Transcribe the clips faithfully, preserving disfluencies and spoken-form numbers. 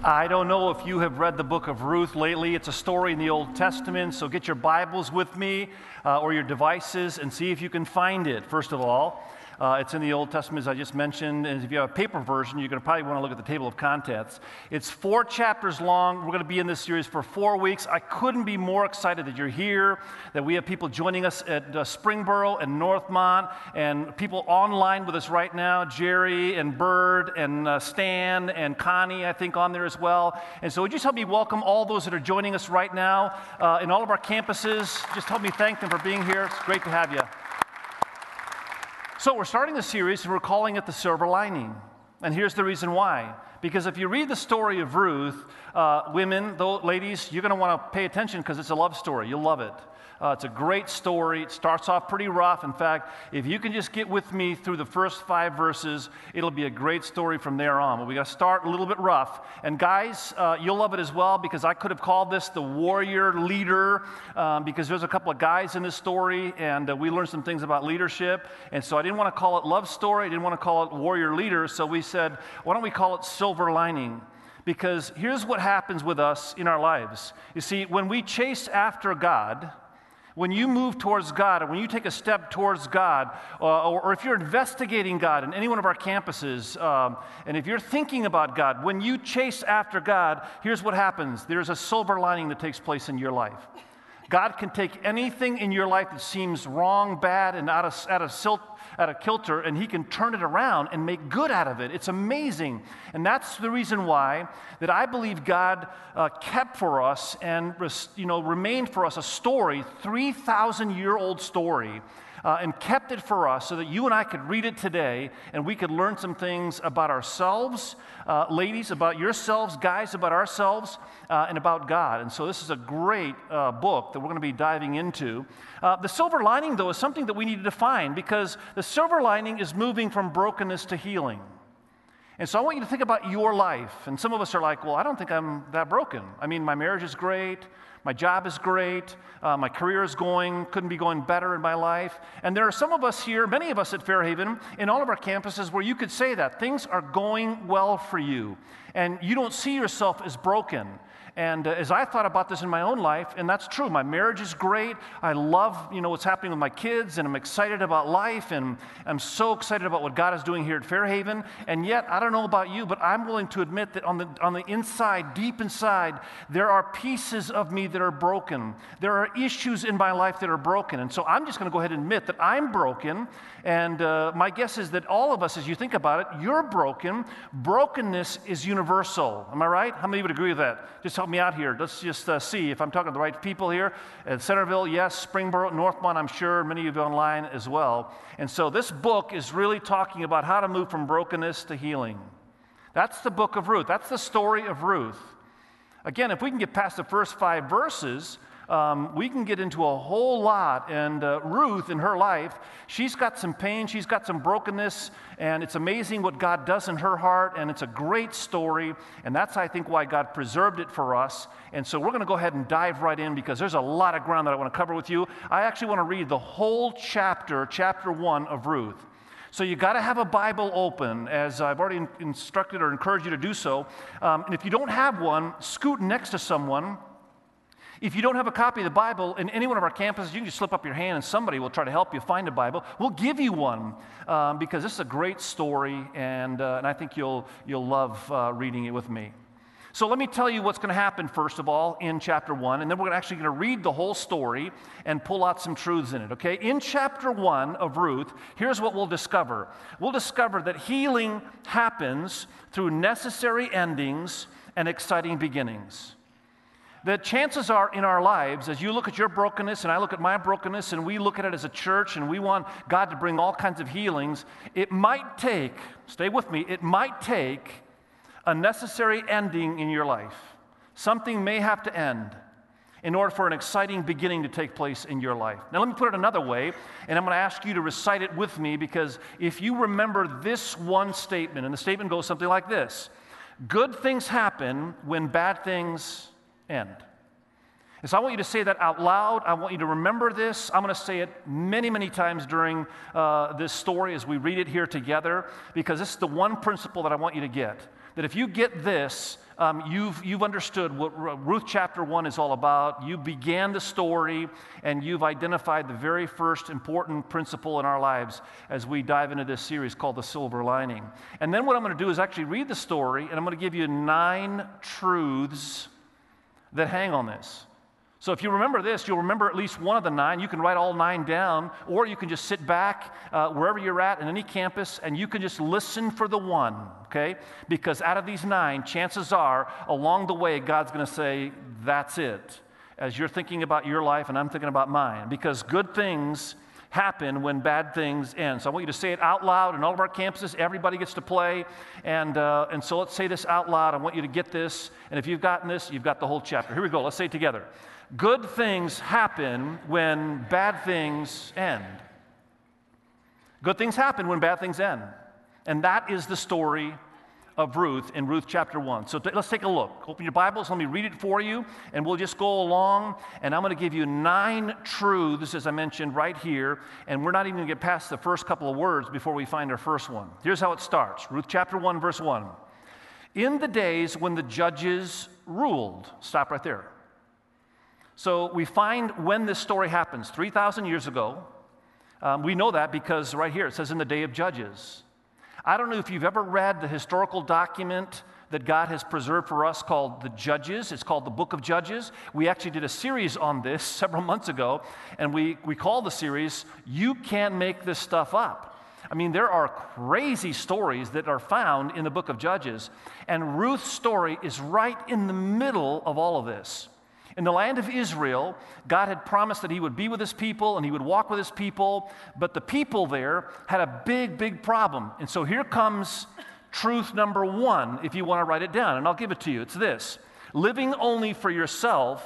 I don't know if you have read the book of Ruth lately. It's a story in the Old Testament, so get your Bibles with me uh, or your devices and see if you can find it, first of all. Uh, it's in the Old Testament, as I just mentioned, and if you have a paper version, you're going to probably want to look at the table of contents. It's four chapters long. We're going to be in this series for four weeks. I couldn't be more excited that you're here, that we have people joining us at uh, Springboro and Northmont, and people online with us right now, Jerry and Bird and uh, Stan and Connie, I think, on there as well. And so would you just help me welcome all those that are joining us right now uh, in all of our campuses. Just help me thank them for being here. It's great to have you. So we're starting a series, and we're calling it The Silver Lining. And here's the reason why. Because if you read the story of Ruth, uh, women, though, ladies, you're going to want to pay attention because it's a love story. You'll love it. Uh, it's a great story. It starts off pretty rough. In fact, if you can just get with me through the first five verses, it'll be a great story from there on. But we got to start a little bit rough. And guys, uh, you'll love it as well because I could have called this the warrior leader um, because there's a couple of guys in this story, and uh, we learned some things about leadership. And so I didn't want to call it love story. I didn't want to call it warrior leader. So we said, why don't we call it silver lining? Because here's what happens with us in our lives. You see, when we chase after God, when you move towards God, or when you take a step towards God, uh, or, or if you're investigating God in any one of our campuses, um, and if you're thinking about God, when you chase after God, here's what happens. There's a silver lining that takes place in your life. God can take anything in your life that seems wrong, bad, and out of, out of silt, out of kilter, and he can turn it around and make good out of it. It's amazing. And that's the reason why that I believe God uh, kept for us and you know remained for us a story, three thousand year old story, uh, and kept it for us so that you and I could read it today and we could learn some things about ourselves, uh, ladies, about yourselves, guys, about ourselves, uh, and about God. And so this is a great uh, book that we're going to be diving into. Uh, the silver lining, though, is something that we need to define because the silver lining is moving from brokenness to healing. And so I want you to think about your life. And some of us are like, well, I don't think I'm that broken. I mean, my marriage is great. My job is great. Uh, my career is going, couldn't be going better in my life. And there are some of us here, many of us at Fairhaven, in all of our campuses where you could say that. Things are going well for you. And you don't see yourself as broken. And uh, as I thought about this in my own life, and that's true, my marriage is great. I love, you know, what's happening with my kids, and I'm excited about life, and I'm so excited about what God is doing here at Fairhaven. And yet, I don't know about you, but I'm willing to admit that on the on the inside, deep inside, there are pieces of me that are broken. There are issues in my life that are broken. And so I'm just going to go ahead and admit that I'm broken. And uh, my guess is that all of us, as you think about it, you're broken. Brokenness is universal. Am I right? How many would agree with that? Just help me out here. Let's just uh, see if I'm talking to the right people here. At Centerville, yes. Springboro, Northmont, I'm sure. Many of you online as well. And so this book is really talking about how to move from brokenness to healing. That's the book of Ruth. That's the story of Ruth. Again, if we can get past the first five verses, Um, we can get into a whole lot. And uh, Ruth, in her life, she's got some pain, she's got some brokenness, and it's amazing what God does in her heart, and it's a great story, and that's, I think, why God preserved it for us. And so we're going to go ahead and dive right in because there's a lot of ground that I want to cover with you. I actually want to read the whole chapter, chapter one of Ruth. So you got to have a Bible open, as I've already instructed or encouraged you to do so. Um, and if you don't have one, scoot next to someone. If you don't have a copy of the Bible in any one of our campuses, you can just slip up your hand and somebody will try to help you find a Bible. We'll give you one um, because this is a great story, and, uh, and I think you'll, you'll love uh, reading it with me. So let me tell you what's going to happen, first of all, in chapter one, and then we're actually going to read the whole story and pull out some truths in it, okay? In chapter one of Ruth, here's what we'll discover. We'll discover that healing happens through necessary endings and exciting beginnings. That chances are in our lives, as you look at your brokenness and I look at my brokenness and we look at it as a church and we want God to bring all kinds of healings, it might take, stay with me, it might take a necessary ending in your life. Something may have to end in order for an exciting beginning to take place in your life. Now let me put it another way, and I'm going to ask you to recite it with me because if you remember this one statement, and the statement goes something like this: good things happen when bad things end. And so I want you to say that out loud. I want you to remember this. I'm going to say it many, many times during uh, this story as we read it here together, because this is the one principle that I want you to get. that if you get this, um, you've, you've understood what Ruth chapter one is all about. You began the story, and you've identified the very first important principle in our lives as we dive into this series called The Silver Lining. And then what I'm going to do is actually read the story, and I'm going to give you nine truths that hang on this. So if you remember this, you'll remember at least one of the nine. You can write all nine down, or you can just sit back uh, wherever you're at in any campus, and you can just listen for the one, okay? Because out of these nine, chances are, along the way, God's going to say, that's it, as you're thinking about your life and I'm thinking about mine. Because good things happen when bad things end. So I want you to say it out loud in all of our campuses. Everybody gets to play. And, uh, and so let's say this out loud. I want you to get this. And if you've gotten this, you've got the whole chapter. Here we go. Let's say it together. Good things happen when bad things end. Good things happen when bad things end. And that is the story of Ruth in Ruth chapter one. So t- let's take a look. Open your Bibles, let me read it for you, and we'll just go along, and I'm going to give you nine truths, as I mentioned, right here, and we're not even going to get past the first couple of words before we find our first one. Here's how it starts. Ruth chapter one, verse one. In the days when the judges ruled. Stop right there. So we find when this story happens, three thousand years ago. Um, we know that because right here it says in the day of Judges. I don't know if you've ever read the historical document that God has preserved for us called the Judges. It's called the Book of Judges. We actually did a series on this several months ago, and we, we called the series, You Can't Make This Stuff Up. I mean, there are crazy stories that are found in the Book of Judges, and Ruth's story is right in the middle of all of this. In the land of Israel, God had promised that he would be with his people and he would walk with his people, but the people there had a big, big problem. And so here comes truth number one, if you want to write it down, and I'll give it to you. It's this: living only for yourself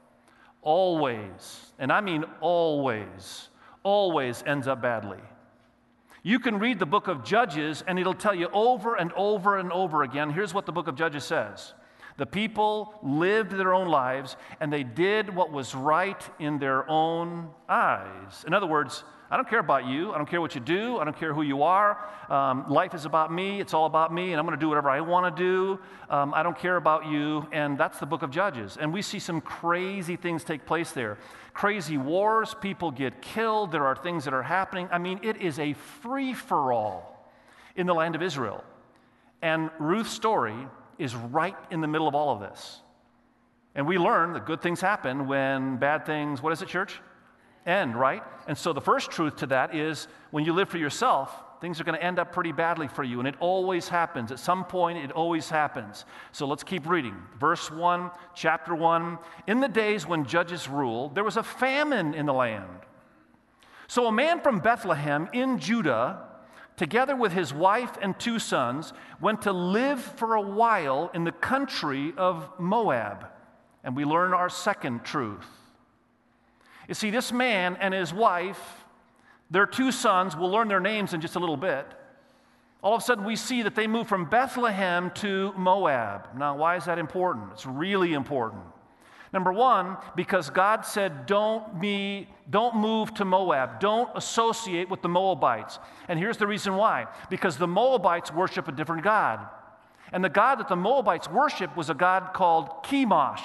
always, and I mean always, always ends up badly. You can read the book of Judges and it'll tell you over and over and over again. Here's what the book of Judges says. The people lived their own lives, and they did what was right in their own eyes. In other words, I don't care about you. I don't care what you do. I don't care who you are. Um, life is about me. It's all about me, and I'm going to do whatever I want to do. Um, I don't care about you, and that's the book of Judges. And we see some crazy things take place there. Crazy wars. People get killed. There are things that are happening. I mean, it is a free-for-all in the land of Israel. And Ruth's story is right in the middle of all of this. And we learn that good things happen when bad things, what is it, church? End, right? And so the first truth to that is when you live for yourself, things are going to end up pretty badly for you. And it always happens. At some point, it always happens. So let's keep reading. Verse one, chapter one. In the days when judges ruled, there was a famine in the land. So a man from Bethlehem in Judah, together with his wife and two sons, went to live for a while in the country of Moab. And we learn our second truth. You see, this man and his wife, their two sons, we'll learn their names in just a little bit. All of a sudden, we see that they move from Bethlehem to Moab. Now, why is that important? It's really important. Number one, because God said, don't, me, don't move to Moab. Don't associate with the Moabites. And here's the reason why. Because the Moabites worship a different God. And the God that the Moabites worship was a God called Chemosh,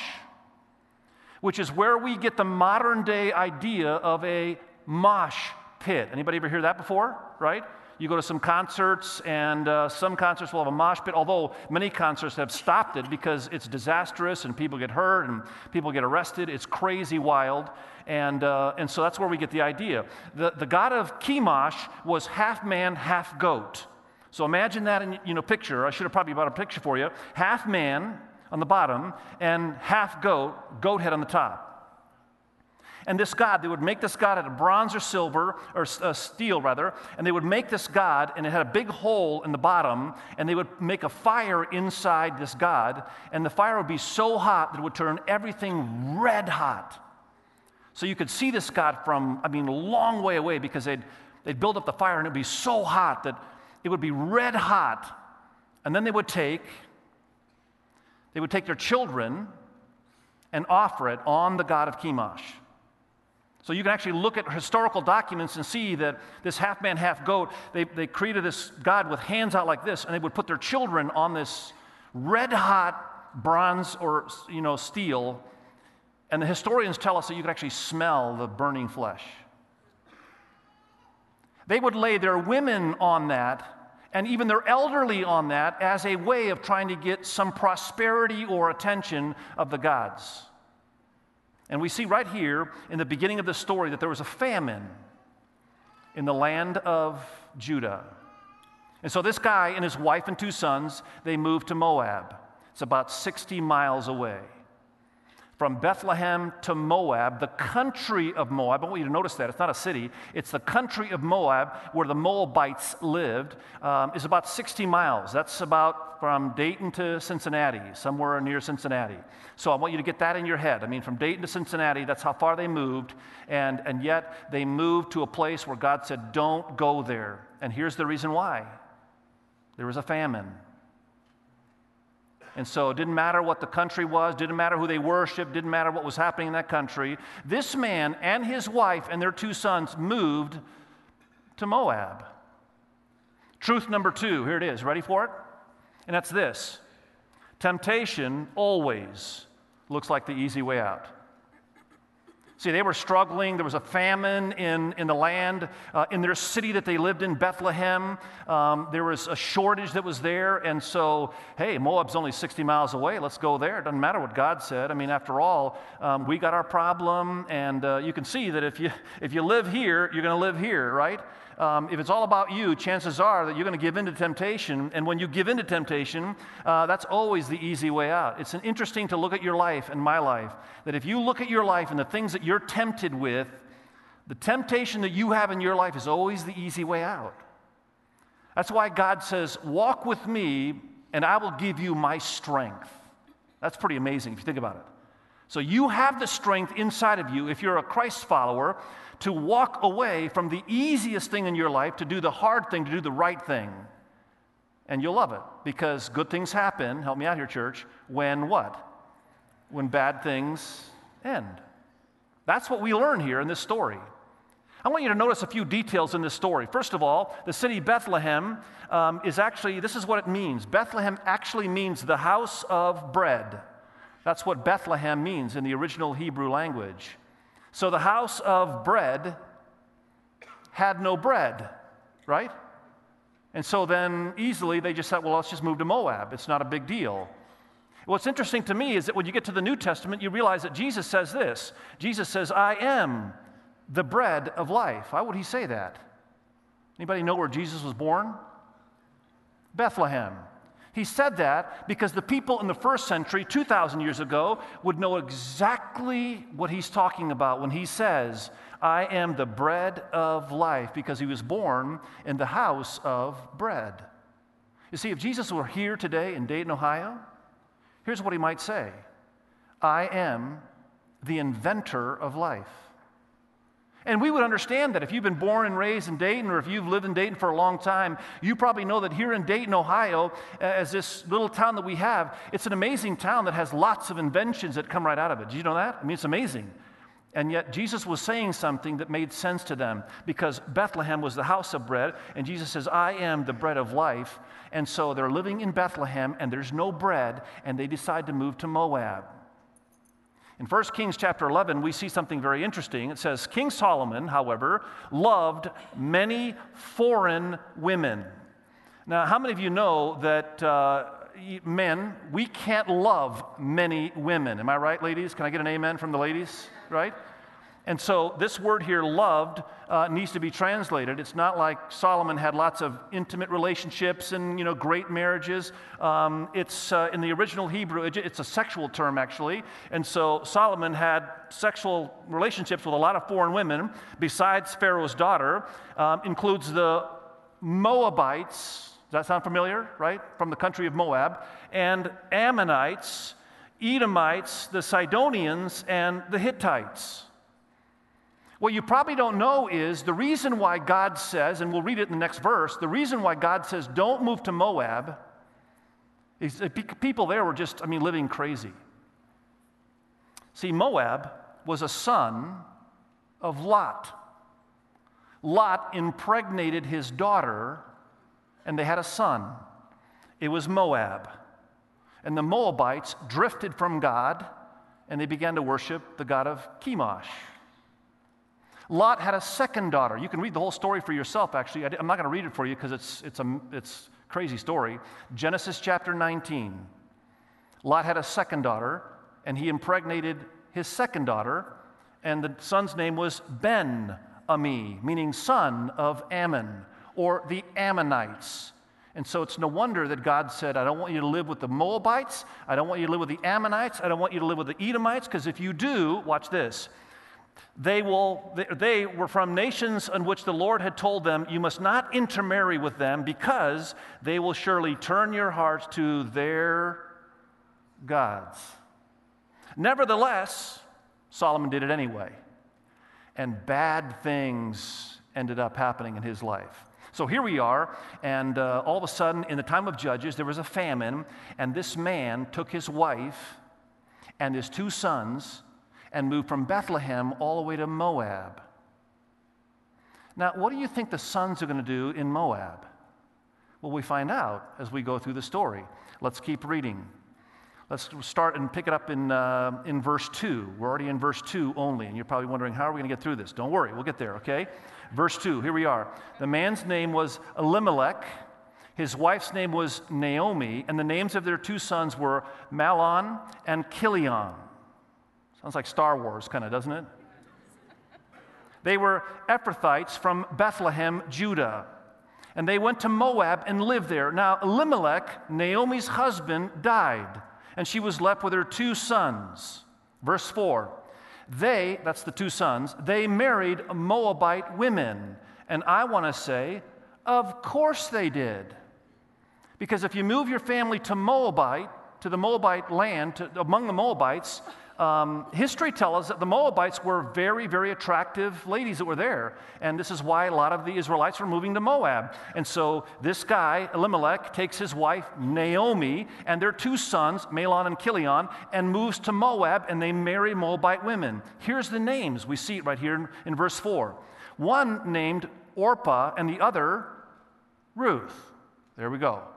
which is where we get the modern day idea of a mosh pit. Anybody ever hear that before? Right? You go to some concerts, and uh, some concerts will have a mosh pit, although many concerts have stopped it because it's disastrous and people get hurt and people get arrested. It's crazy wild, and uh, and so that's where we get the idea. The, the god of Chemosh was half man, half goat. So imagine that in, you know, picture. I should have probably brought a picture for you. Half man on the bottom and half goat, goat head on the top. And this god, they would make this god out of bronze or silver, or uh, steel rather, and they would make this god, and it had a big hole in the bottom, and they would make a fire inside this god, and the fire would be so hot that it would turn everything red hot. So you could see this god from, I mean, a long way away, because they'd, they'd build up the fire, and it would be so hot that it would be red hot. And then they would take, they would take their children and offer it on the god of Chemosh. So you can actually look at historical documents and see that this half-man, half-goat, they, they created this god with hands out like this, and they would put their children on this, red hot bronze or, you know, steel, and the historians tell us that you could actually smell the burning flesh. They would lay their women on that, and even their elderly on that, as a way of trying to get some prosperity or attention of the gods. And we see right here in the beginning of the story that there was a famine in the land of Judah. And so this guy and his wife and two sons, they moved to Moab. It's about sixty miles away. From Bethlehem to Moab, the country of Moab, I want you to notice that, it's not a city, it's the country of Moab where the Moabites lived, um, is about sixty miles. That's about from Dayton to Cincinnati, somewhere near Cincinnati. So I want you to get that in your head. I mean, from Dayton to Cincinnati, that's how far they moved, and, and yet they moved to a place where God said, don't go there. And here's the reason why. There was a famine. And so it didn't matter what the country was, didn't matter who they worshiped, didn't matter what was happening in that country. This man and his wife and their two sons moved to Moab. Truth number two, here it is. Ready for it? And that's this. Temptation always looks like the easy way out. See, they were struggling. There was a famine in, in the land. Uh, in their city that they lived in, Bethlehem, um, there was a shortage that was there. And so, hey, Moab's only sixty miles away. Let's go there. It doesn't matter what God said. I mean, after all, um, we got our problem. And uh, you can see that if you, if you live here, you're going to live here, right? Um, if it's all about you, chances are that you're going to give in to temptation. And when you give in to temptation, uh, that's always the easy way out. It's an interesting to look at your life and my life, that if you look at your life and the things that you're tempted with, the temptation that you have in your life is always the easy way out. That's why God says, walk with me and I will give you my strength. That's pretty amazing if you think about it. So you have the strength inside of you, if you're a Christ follower, to walk away from the easiest thing in your life, to do the hard thing, to do the right thing. And you'll love it, because good things happen, help me out here, church, when what? When bad things end. That's what we learn here in this story. I want you to notice a few details in this story. First of all, the city Bethlehem um, is actually, this is what it means. Bethlehem actually means the house of bread. That's what Bethlehem means in the original Hebrew language. So the house of bread had no bread, right? And so then easily they just said, well, let's just move to Moab. It's not a big deal. What's interesting to me is that when you get to the New Testament, you realize that Jesus says this. Jesus says, I am the bread of life. Why would he say that? Anybody know where Jesus was born? Bethlehem. He said that because the people in the first century, two thousand years ago, would know exactly what he's talking about when he says, I am the bread of life, because he was born in the house of bread. You see, if Jesus were here today in Dayton, Ohio, here's what he might say. I am the inventor of life. And we would understand that if you've been born and raised in Dayton, or if you've lived in Dayton for a long time, you probably know that here in Dayton, Ohio, as this little town that we have, it's an amazing town that has lots of inventions that come right out of it. Did you know that? I mean, it's amazing. And yet Jesus was saying something that made sense to them, because Bethlehem was the house of bread, and Jesus says, I am the bread of life. And so they're living in Bethlehem, and there's no bread, and they decide to move to Moab. In First Kings chapter eleven, we see something very interesting. It says, King Solomon, however, loved many foreign women. Now, how many of you know that uh, men, we can't love many women? Am I right, ladies? Can I get an amen from the ladies? Right? And so this word here, loved, uh, needs to be translated. It's not like Solomon had lots of intimate relationships and, you know, great marriages. Um, it's uh, in the original Hebrew, it's a sexual term, actually. And so Solomon had sexual relationships with a lot of foreign women, besides Pharaoh's daughter. Um, includes the Moabites. Does that sound familiar, right? From the country of Moab. And Ammonites, Edomites, the Sidonians, and the Hittites. What you probably don't know is the reason why God says, and we'll read it in the next verse, the reason why God says don't move to Moab is that people there were just, I mean, living crazy. See, Moab was a son of Lot. Lot impregnated his daughter, and they had a son. It was Moab. And the Moabites drifted from God, and they began to worship the god of Chemosh. Lot had a second daughter. You can read the whole story for yourself, actually. I'm not going to read it for you because it's, it's a it's a crazy story. Genesis chapter nineteen. Lot had a second daughter, and he impregnated his second daughter, and the son's name was Ben-Ami, meaning son of Ammon, or the Ammonites. And so it's no wonder that God said, I don't want you to live with the Moabites, I don't want you to live with the Ammonites, I don't want you to live with the Edomites, because if you do, watch this, they will they, they were from nations on which the Lord had told them, you must not intermarry with them, because they will surely turn your hearts to their gods. Nevertheless, Solomon did it anyway, and bad things ended up happening in his life. So here we are, and uh, all of a sudden, in the time of Judges, there was a famine, and this man took his wife and his two sons and moved from Bethlehem all the way to Moab. Now, what do you think the sons are going to do in Moab? Well, we find out as we go through the story. Let's keep reading. Let's start and pick it up in, uh, in verse two. We're already in verse two only, and you're probably wondering, how are we going to get through this? Don't worry, we'll get there, okay? Verse two, here we are. The man's name was Elimelech. His wife's name was Naomi, and the names of their two sons were Mahlon and Chilion. Sounds like Star Wars, kind of, doesn't it? They were Ephrathites from Bethlehem, Judah. And they went to Moab and lived there. Now, Elimelech, Naomi's husband, died, and she was left with her two sons. Verse four, they, that's the two sons, they married Moabite women. And I want to say, of course they did. Because if you move your family to Moabite, to the Moabite land, to, among the Moabites, Um, history tells us that the Moabites were very, very attractive ladies that were there. And this is why a lot of the Israelites were moving to Moab. And so this guy, Elimelech, takes his wife, Naomi, and their two sons, Mahlon and Chilion, and moves to Moab, and they marry Moabite women. Here's the names. We see it right here in, in verse four. One named Orpah, and the other Ruth. There we go.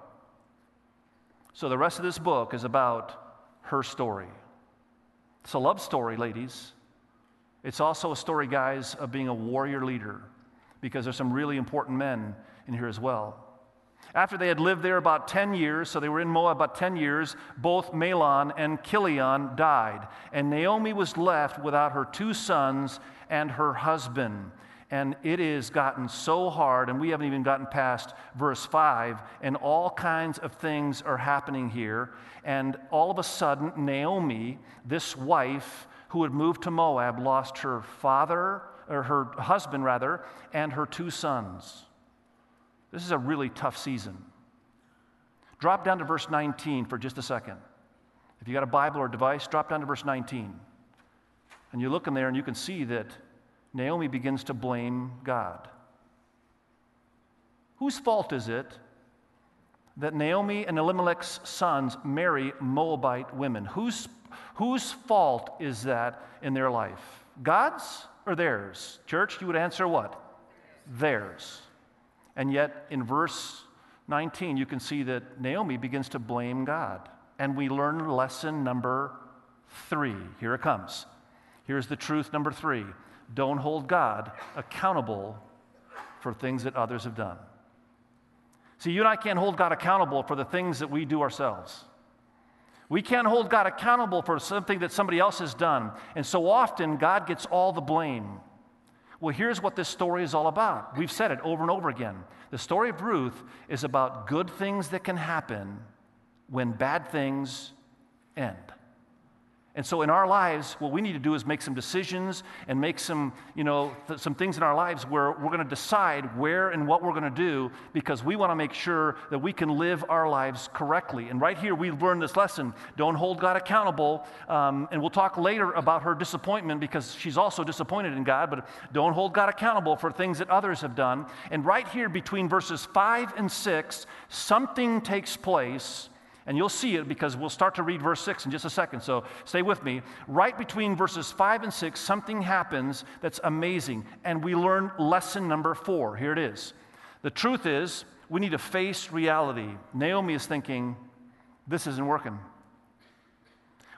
So the rest of this book is about her story. It's a love story, ladies. It's also a story, guys, of being a warrior leader, because there's some really important men in here as well. After they had lived there about ten years, so they were in Moab about ten years, both Mahlon and Chilion died, and Naomi was left without her two sons and her husband. And it has gotten so hard, and we haven't even gotten past verse five, and all kinds of things are happening here. And all of a sudden, Naomi, this wife who had moved to Moab, lost her father, or her husband rather, and her two sons. This is a really tough season. Drop down to verse nineteen for just a second. If you got a Bible or device, drop down to verse nineteen. And you look in there and you can see that Naomi begins to blame God. Whose fault is it that Naomi and Elimelech's sons marry Moabite women? Whose, whose fault is that in their life? God's or theirs? Church, you would answer what? Theirs. And yet in verse nineteen, you can see that Naomi begins to blame God. And we learn lesson number three. Here it comes. Here's the truth number three. Don't hold God accountable for things that others have done. See, you and I can't hold God accountable for the things that we do ourselves. We can't hold God accountable for something that somebody else has done. And so often, God gets all the blame. Well, here's what this story is all about. We've said it over and over again. The story of Ruth is about good things that can happen when bad things end. And so in our lives, what we need to do is make some decisions and make some, you know, th- some things in our lives where we're going to decide where and what we're going to do, because we want to make sure that we can live our lives correctly. And right here, we learned this lesson. Don't hold God accountable. Um, and we'll talk later about her disappointment, because she's also disappointed in God, but don't hold God accountable for things that others have done. And right here between verses five and six, something takes place. And you'll see it because we'll start to read verse six in just a second, so stay with me. Right between verses five and six, something happens that's amazing, and we learn lesson number four. Here it is. The truth is, we need to face reality. Naomi is thinking, this isn't working.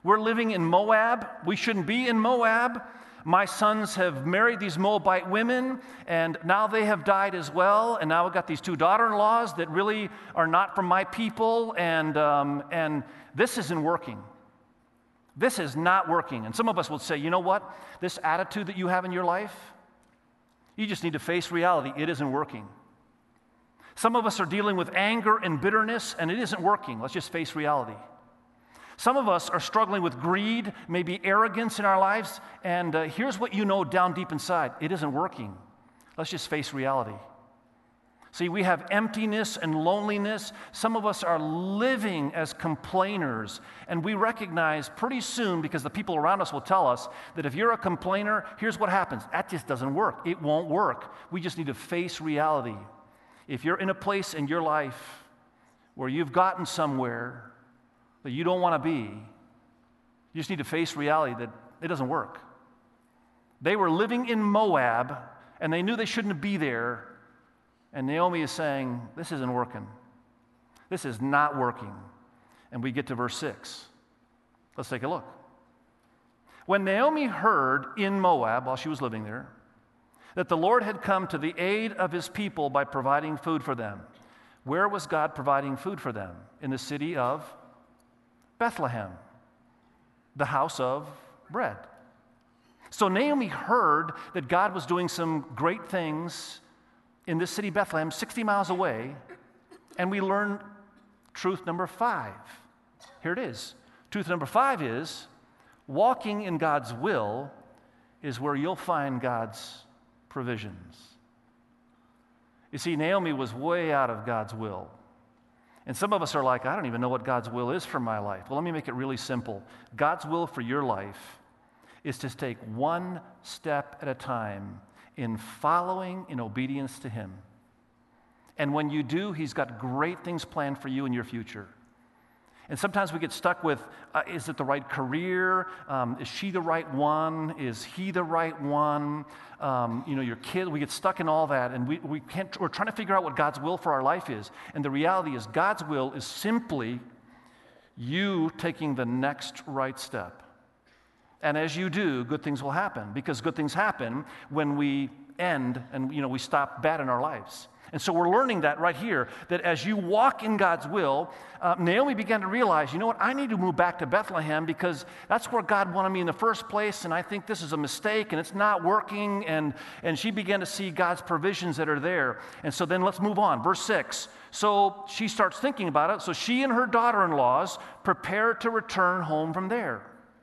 We're living in Moab. We shouldn't be in Moab. My sons have married these Moabite women, and now they have died as well. And now I've got these two daughter-in-laws that really are not from my people, and, um, and this isn't working. This is not working. And some of us will say, you know what? This attitude that you have in your life, you just need to face reality. It isn't working. Some of us are dealing with anger and bitterness, and it isn't working. Let's just face reality. Some of us are struggling with greed, maybe arrogance in our lives, and uh, here's what you know down deep inside. It isn't working. Let's just face reality. See, we have emptiness and loneliness. Some of us are living as complainers, and we recognize pretty soon, because the people around us will tell us, that if you're a complainer, here's what happens. That just doesn't work. It won't work. We just need to face reality. If you're in a place in your life where you've gotten somewhere that you don't want to be, you just need to face reality that it doesn't work. They were living in Moab, and they knew they shouldn't be there, and Naomi is saying, this isn't working. This is not working. And we get to verse six. Let's take a look. When Naomi heard in Moab, while she was living there, that the Lord had come to the aid of his people by providing food for them. Where was God providing food for them? In the city of Bethlehem, the house of bread. So Naomi heard that God was doing some great things in this city, Bethlehem, sixty miles away, and we learn truth number five. Here it is. Truth number five is, walking in God's will is where you'll find God's provisions. You see, Naomi was way out of God's will. And some of us are like, I don't even know what God's will is for my life. Well, let me make it really simple. God's will for your life is to take one step at a time in following in obedience to him. And when you do, he's got great things planned for you in your future. And sometimes we get stuck with, uh, is it the right career? Um, is she the right one? Is he the right one? Um, you know, your kid, we get stuck in all that, and we, we can't, we're trying to figure out what God's will for our life is. And the reality is God's will is simply you taking the next right step. And as you do, good things will happen, because good things happen when we end and, you know, we stop bad in our lives. And so we're learning that right here, that as you walk in God's will, uh, Naomi began to realize, you know what, I need to move back to Bethlehem because that's where God wanted me in the first place, and I think this is a mistake, and it's not working, and, and she began to see God's provisions that are there. And so then let's move on. Verse six. So she starts thinking about it. So she and her daughter-in-laws prepared to return home from there.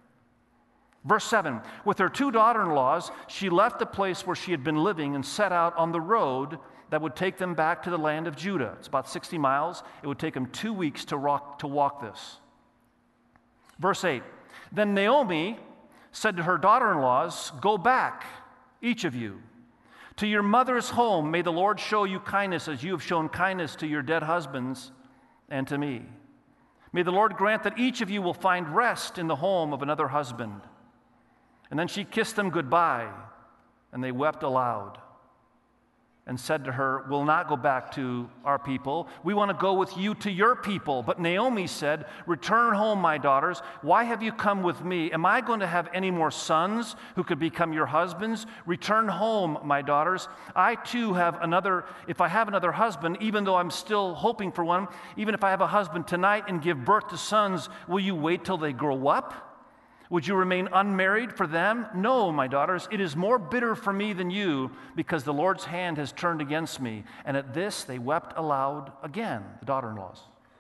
Verse seven. With her two daughter-in-laws, she left the place where she had been living and set out on the road that would take them back to the land of Judah. It's about sixty miles. It would take them two weeks to walk, to walk this. Verse eight, then Naomi said to her daughter-in-laws, go back, each of you, to your mother's home. May the Lord show you kindness as you have shown kindness to your dead husbands and to me. May the Lord grant that each of you will find rest in the home of another husband. And then she kissed them goodbye, and they wept aloud and said to her, we'll not go back to our people. We want to go with you to your people. But Naomi said, return home, my daughters. Why have you come with me? Am I going to have any more sons who could become your husbands? Return home, my daughters. I too have another, if I have another husband, even though I'm still hoping for one, even if I have a husband tonight and give birth to sons, will you wait till they grow up? Would you remain unmarried for them? No, my daughters, it is more bitter for me than you, because the Lord's hand has turned against me. And at this they wept aloud again, the daughter-in-laws.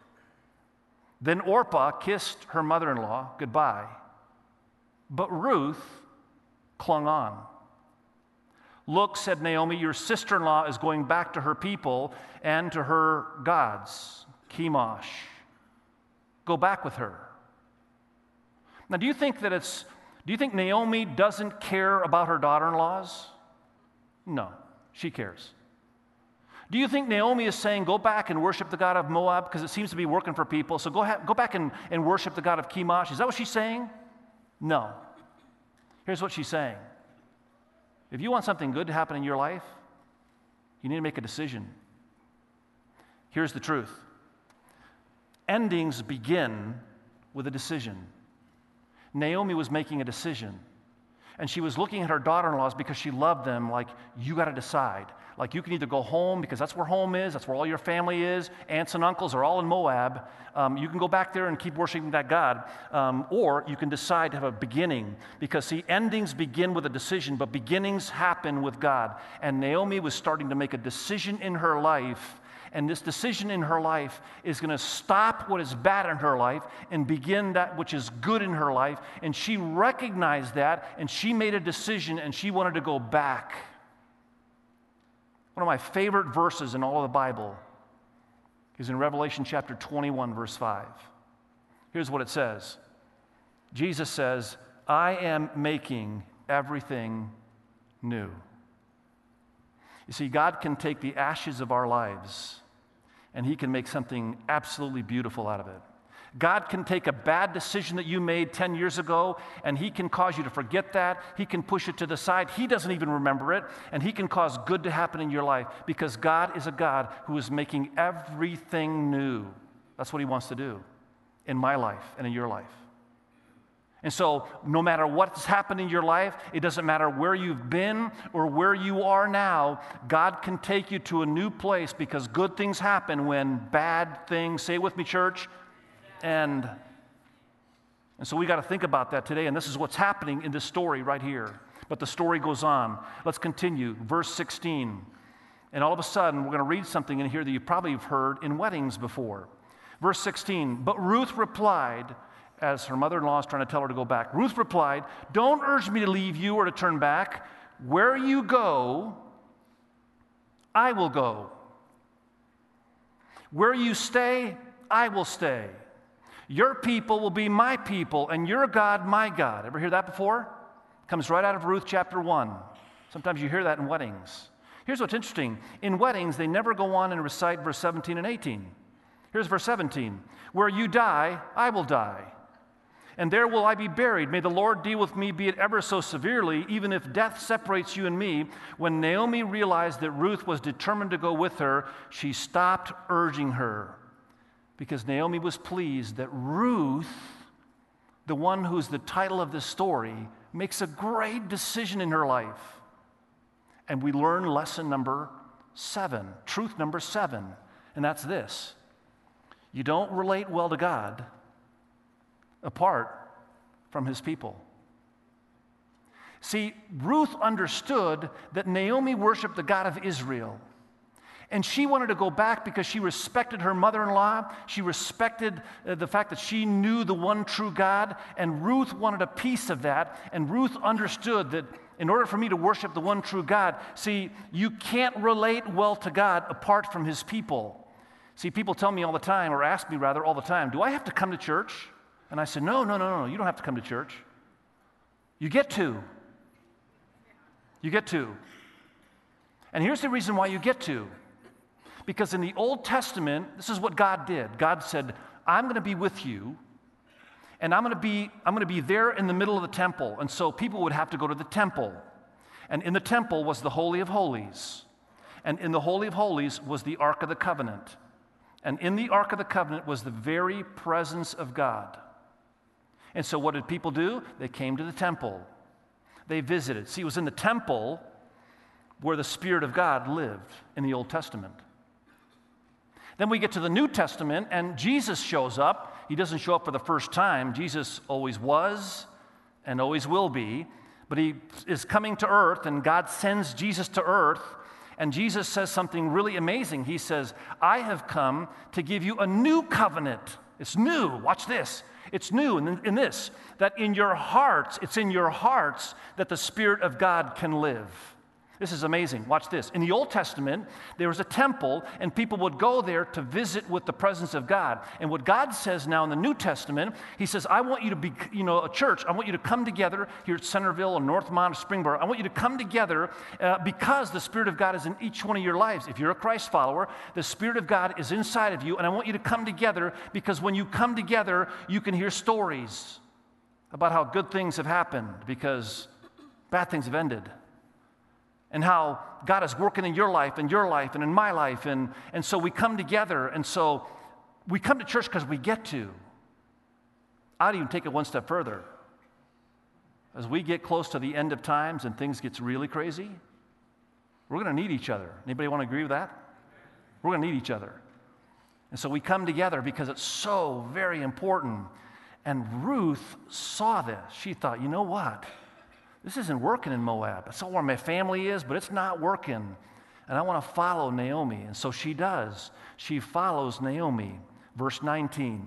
Then Orpah kissed her mother-in-law goodbye, but Ruth clung on. Look, said Naomi, your sister-in-law is going back to her people and to her gods, Chemosh. Go back with her. Now, do you think that it's, do you think Naomi doesn't care about her daughter-in-laws? No, she cares. Do you think Naomi is saying, go back and worship the God of Moab because it seems to be working for people, so go, ha- go back and, and worship the God of Chemosh? Is that what she's saying? No. Here's what she's saying. If you want something good to happen in your life, you need to make a decision. Here's the truth. Endings begin with a decision. Naomi was making a decision. And she was looking at her daughter-in-laws because she loved them, like, you got to decide. Like, you can either go home because that's where home is, that's where all your family is, aunts and uncles are all in Moab. Um, you can go back there and keep worshiping that God. Um, or you can decide to have a beginning. Because, see, endings begin with a decision, but beginnings happen with God. And Naomi was starting to make a decision in her life. And this decision in her life is going to stop what is bad in her life and begin that which is good in her life. And she recognized that, and she made a decision, and she wanted to go back. One of my favorite verses in all of the Bible is in Revelation chapter twenty-one, verse five. Here's what it says. Jesus says, I am making everything new. You see, God can take the ashes of our lives and He can make something absolutely beautiful out of it. God can take a bad decision that you made ten years ago and He can cause you to forget that. He can push it to the side. He doesn't even remember it. And He can cause good to happen in your life because God is a God who is making everything new. That's what He wants to do in my life and in your life. And so no matter what's happened in your life, it doesn't matter where you've been or where you are now, God can take you to a new place because good things happen when bad things, say it with me, church, end. And so we got to think about that today, and this is what's happening in this story right here. But the story goes on. Let's continue. Verse sixteen. And all of a sudden, we're going to read something in here that you probably have heard in weddings before. Verse sixteen, but Ruth replied, as her mother-in-law is trying to tell her to go back. Ruth replied, don't urge me to leave you or to turn back. Where you go, I will go. Where you stay, I will stay. Your people will be my people, and your God, my God. Ever hear that before? Comes right out of Ruth chapter one. Sometimes you hear that in weddings. Here's what's interesting. In weddings, they never go on and recite verse seventeen and eighteen. Here's verse seventeen. Where you die, I will die. And there will I be buried. May the Lord deal with me, be it ever so severely, even if death separates you and me. When Naomi realized that Ruth was determined to go with her, she stopped urging her. Because Naomi was pleased that Ruth, the one who's the title of this story, makes a great decision in her life. And we learn lesson number seven, truth number seven, and that's this. You don't relate well to God apart from His people. See, Ruth understood that Naomi worshiped the God of Israel. And she wanted to go back because she respected her mother-in-law. She respected uh, the fact that she knew the one true God. And Ruth wanted a piece of that. And Ruth understood that in order for me to worship the one true God, see, you can't relate well to God apart from His people. See, people tell me all the time, or ask me rather all the time, do I have to come to church? And I said, no, no, no, no, you don't have to come to church. You get to. You get to. And here's the reason why you get to. Because in the Old Testament, this is what God did. God said, I'm going to be with you, and I'm going to be, I'm going to be there in the middle of the temple. And so people would have to go to the temple. And in the temple was the Holy of Holies. And in the Holy of Holies was the Ark of the Covenant. And in the Ark of the Covenant was the very presence of God. And so what did people do? They came to the temple. They visited. See, it was in the temple where the Spirit of God lived in the Old Testament. Then we get to the New Testament, and Jesus shows up. He doesn't show up for the first time. Jesus always was and always will be. But He is coming to earth, and God sends Jesus to earth. And Jesus says something really amazing. He says, I have come to give you a new covenant. It's new. Watch this. It's new in, in this, that in your hearts, it's in your hearts that the Spirit of God can live. This is amazing. Watch this. In the Old Testament, there was a temple, and people would go there to visit with the presence of God. And what God says now in the New Testament, He says, I want you to be, you know, a church. I want you to come together here at Centerville or Northmont or Springboro. I want you to come together uh, because the Spirit of God is in each one of your lives. If you're a Christ follower, the Spirit of God is inside of you, and I want you to come together because when you come together, you can hear stories about how good things have happened because bad things have ended. And how God is working in your life and your life and in my life. And, and so we come together. And so we come to church because we get to. I'd even take it one step further. as we get close to the end of times and things gets really crazy, we're going to need each other. Anybody want to agree with that? We're going to need each other. And so we come together because it's so very important. And Ruth saw this. She thought, you know what? This isn't working in Moab. It's not where my family is, but it's not working. And I want to follow Naomi. And so she does. She follows Naomi. Verse nineteen.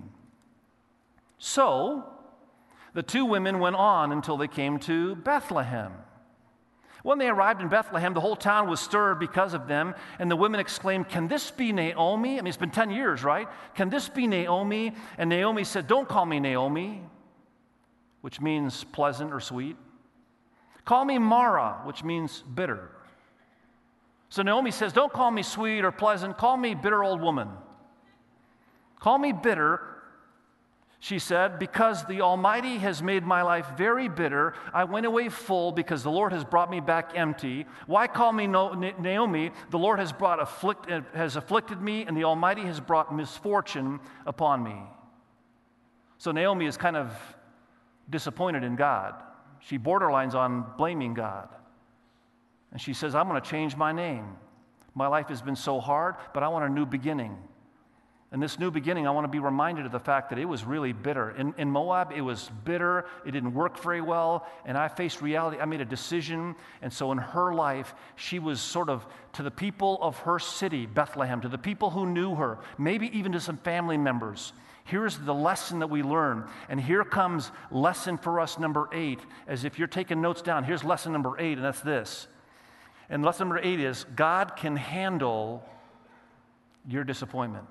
So the two women went on until they came to Bethlehem. When they arrived in Bethlehem, the whole town was stirred because of them, and the women exclaimed, "Can this be Naomi?" I mean, it's been ten years, right? "Can this be Naomi?" And Naomi said, "Don't call me Naomi," which means pleasant or sweet. "Call me Mara," which means bitter. So Naomi says, "Don't call me sweet or pleasant. Call me bitter old woman." "Call me bitter," she said, "because the Almighty has made my life very bitter. I went away full because the Lord has brought me back empty. Why call me Naomi? The Lord has brought afflict, has afflicted me, and the Almighty has brought misfortune upon me." So Naomi is kind of disappointed in God. She borderlines on blaming God. And she says, "I'm going to change my name. My life has been so hard, but I want a new beginning. In this new beginning, I want to be reminded of the fact that it was really bitter. In, in Moab, it was bitter. It didn't work very well. And I faced reality. I made a decision. And so in her life, she was sort of to the people of her city, Bethlehem, to the people who knew her, maybe even to some family members. Here's the lesson that we learn. And here comes lesson for us number eight. As if you're taking notes down, here's lesson number eight, and that's this. And lesson number eight is God can handle your disappointment.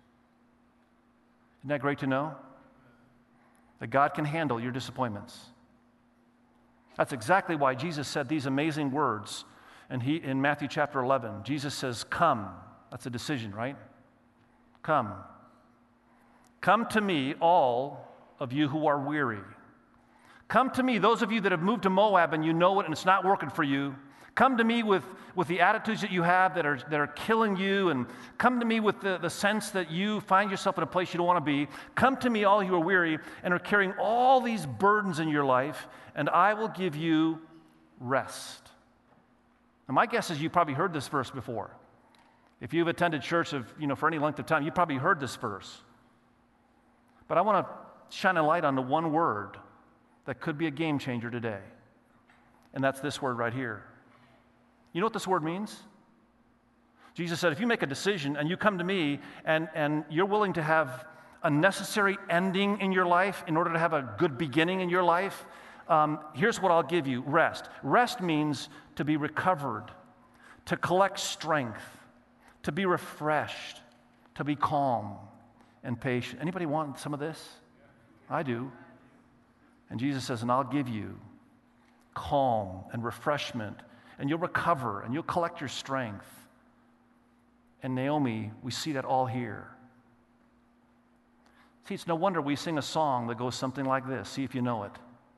Isn't that great to know? That God can handle your disappointments. That's exactly why Jesus said these amazing words. And he, in Matthew chapter eleven, Jesus says, "Come." That's a decision, right? Come. "Come to me, all of you who are weary. Come to me, those of you that have moved to Moab and you know it and it's not working for you. Come to me with, with the attitudes that you have that are, that are killing you, and come to me with the, the sense that you find yourself in a place you don't want to be. Come to me, all who are weary and are carrying all these burdens in your life, and I will give you rest." Now, my guess is you probably heard this verse before. If you've attended church of, you know, for any length of time, you probably heard this verse. But I want to shine a light on the one word that could be a game changer today, and that's this word right here. You know what this word means? Jesus said, if you make a decision and you come to me and, and you're willing to have a necessary ending in your life in order to have a good beginning in your life, um, here's what I'll give you, rest. Rest means to be recovered, to collect strength, to be refreshed, to be calm and patient. Anybody want some of this? I do. And Jesus says, and I'll give you calm and refreshment, and you'll recover, and you'll collect your strength. And Naomi, we see that all here. See, it's no wonder we sing a song that goes something like this. See if you know it.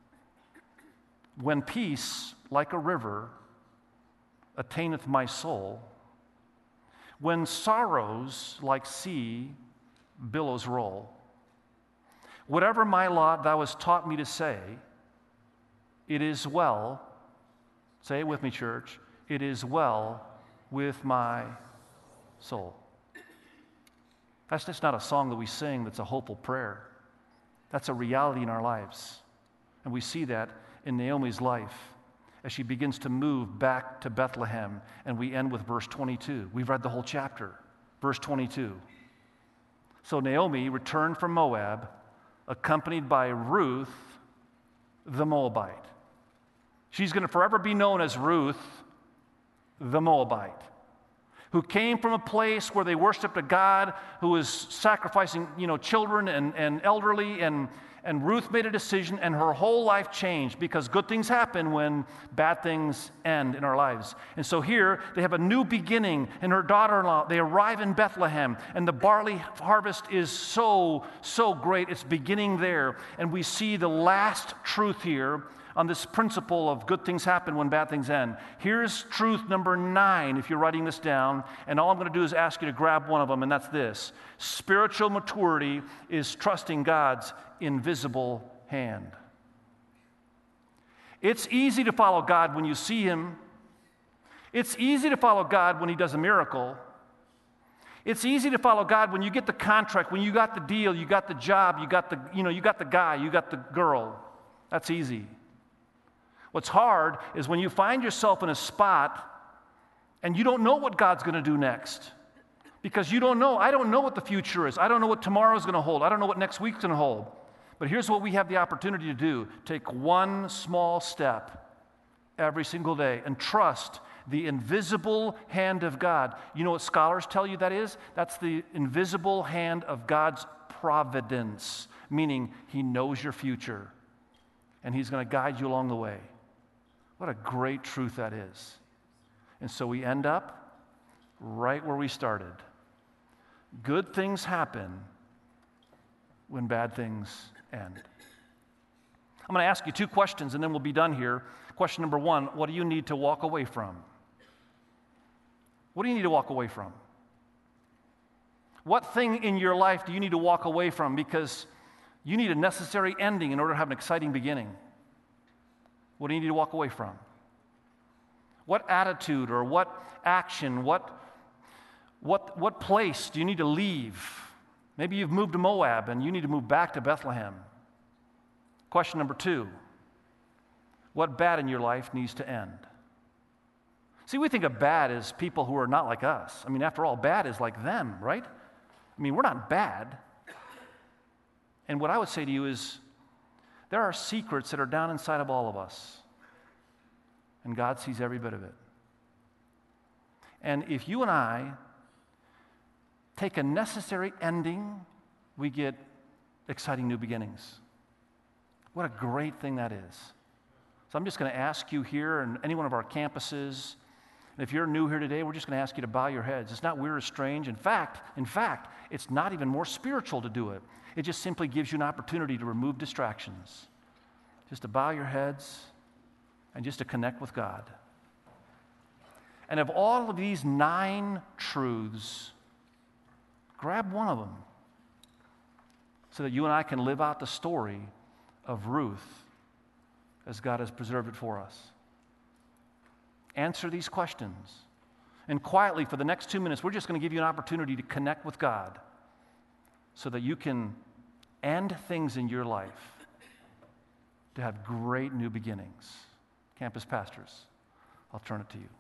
When peace, like a river, attaineth my soul, when sorrows, like sea, billows roll, whatever my lot thou hast taught me to say, it is well. Say it with me, church. It is well with my soul. That's just not a song that we sing that's a hopeful prayer. That's a reality in our lives. And we see that in Naomi's life as she begins to move back to Bethlehem. And we end with verse twenty-two. We've read the whole chapter. Verse twenty-two. So Naomi returned from Moab, accompanied by Ruth, the Moabite. She's going to forever be known as Ruth, the Moabite, who came from a place where they worshiped a God who was sacrificing, you know, children and, and elderly, and, and Ruth made a decision, and her whole life changed, because good things happen when bad things end in our lives. And so here, they have a new beginning, and her daughter-in-law, they arrive in Bethlehem, and the barley harvest is so, so great. It's beginning there, and we see the last truth here on this principle of good things happen when bad things end. Here's truth number nine, if you're writing this down, and all I'm going to do is ask you to grab one of them, and that's this. Spiritual maturity is trusting God's invisible hand. It's easy to follow God when you see Him. It's easy to follow God when He does a miracle. It's easy to follow God when you get the contract, when you got the deal, you got the job, you got the, you know, you got the guy, you got the girl. That's easy. What's hard is when you find yourself in a spot and you don't know what God's going to do next. Because you don't know. I don't know what the future is. I don't know what tomorrow's going to hold. I don't know what next week's going to hold. But here's what we have the opportunity to do. Take one small step every single day and trust the invisible hand of God. You know what scholars tell you that is? That's the invisible hand of God's providence, meaning He knows your future and He's going to guide you along the way. What a great truth that is. And so we end up right where we started. Good things happen when bad things end. I'm going to ask you two questions and then we'll be done here. Question number one, what do you need to walk away from? What do you need to walk away from? What thing in your life do you need to walk away from because you need a necessary ending in order to have an exciting beginning? What do you need to walk away from? What attitude or what action, what, what, what place do you need to leave? Maybe you've moved to Moab and you need to move back to Bethlehem. Question number two, what bad in your life needs to end? See, we think of bad as people who are not like us. I mean, after all, bad is like them, right? I mean, we're not bad. And what I would say to you is there are secrets that are down inside of all of us. And God sees every bit of it. And if you and I take a necessary ending, we get exciting new beginnings. What a great thing that is. So I'm just going to ask you here and any one of our campuses, and if you're new here today, we're just going to ask you to bow your heads. It's not weird or strange. In fact, in fact, it's not even more spiritual to do it. It just simply gives you an opportunity to remove distractions. Just to bow your heads and just to connect with God. And of all of these nine truths, grab one of them so that you and I can live out the story of Ruth as God has preserved it for us. Answer these questions. And quietly, for the next two minutes, we're just going to give you an opportunity to connect with God so that you can end things in your life to have great new beginnings. Campus pastors, I'll turn it to you.